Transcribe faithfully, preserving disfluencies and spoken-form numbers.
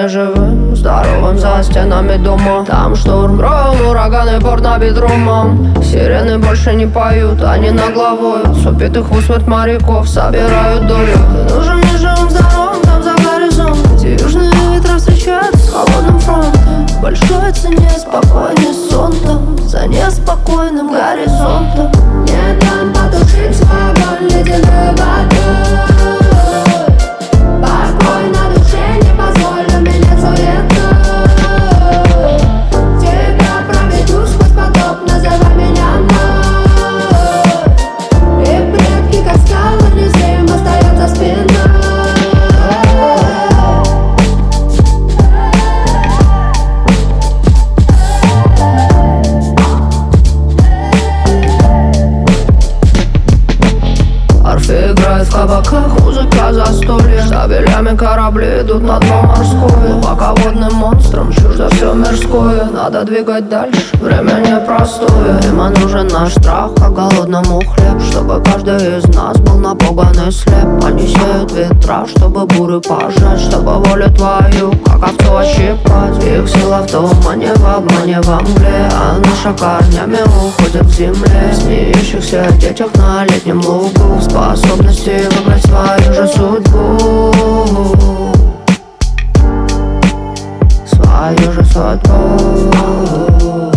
не живым, здоровым за стенами дома. Там шторм, гром, ураганы, порт набит румом. Сирены больше не поют, они нагловоют. С убитых в усмерть моряков собирают долю. Ты нужен мне живым, здоровым, там за горизонт, где южные ветра встречаются с холодным фронтом. В большой цене спокойный сон там, за неспокойным горизонтом. Не дам потушить свой огонь ледяной водой. Покой на душе, не позволю менять суетой. Тебя проведу сквозь потоп, называй меня мной. И предки, как скалы, незримо стоят за спиной. Арфы играют в кабаках, музыка застолья. Штабелями корабли идут на дно морское. Глубоководным монстрам чуждо все мирское. Надо двигать дальше, время непростое. Им нужен наш страх, как голодному хлеб. Чтобы каждый из нас был напуган и слеп. Они сеют ветра, чтобы буры пожать. Чтобы волю твою, как овцу ощипать. Их сила в тумане, в обмане, во мгле. А наша корнями уходит к земле. Смеющихся детях на летнем лугу. Способности выбрать свою же судьбу. Свою же судьбу.